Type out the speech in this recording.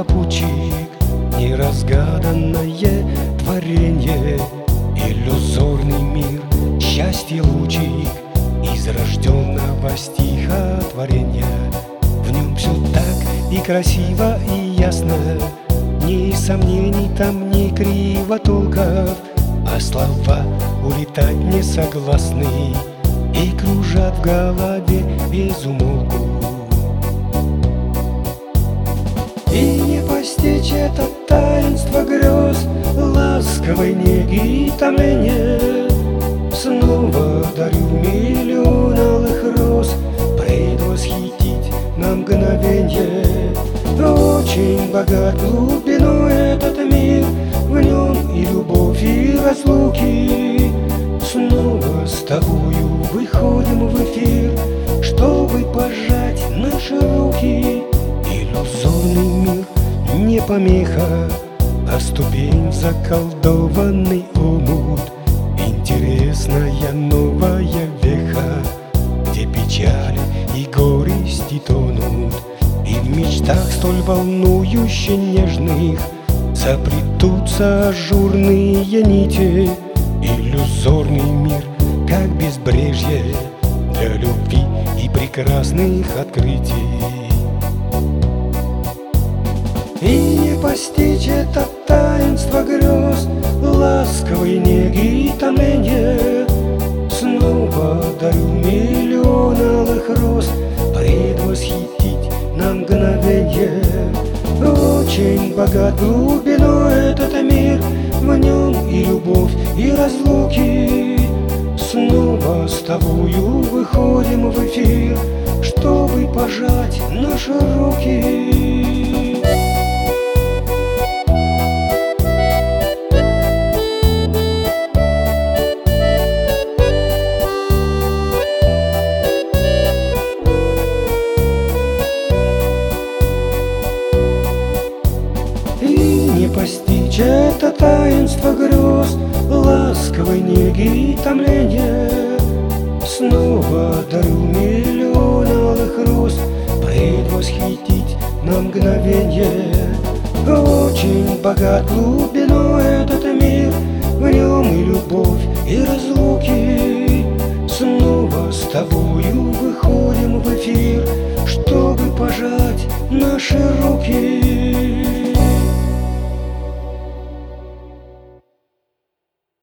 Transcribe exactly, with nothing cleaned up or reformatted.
попутчик, неразгаданное творенье, иллюзорный мир, счастье лучик из рожденного стихотворения. В нем все так и красиво, и ясно, ни сомнений там, ни кривотолков, а слова улетать не согласны и кружат в голове без умолку. И не постичь это таинство грез, ласковой неги и томления. Снова дарю миллион алых роз, предвосхитить на мгновенье. Очень богат глубиной этот мир, в нем и любовь, и разлуки. Снова с тобою выходим в эфир, чтобы пожать наши руки. Иллюзорный мир не помеха, а ступень в заколдованный омут. Интересная новая веха, где печали и горести тонут, и в мечтах столь волнующе нежных заплетутся ажурные нити. Иллюзорный мир, как безбрежье для любви и прекрасных открытий. И не постичь это таинство грез, ласковой неги и томления. Снова дарю миллион алых роз, предвосхитить на мгновенье. Очень богат глубиной этот мир, в нем и любовь, и разлуки. Снова с тобою выходим в эфир, чтобы пожать наши руки. Не постичь это таинство грез, ласковой неги и томления. Снова дарю миллион алых роз, предвосхитить на мгновенье. Очень богат глубиной этот мир, в нем и любовь, и разлуки. Снова с тобою выходим в эфир, чтобы пожать наши руки.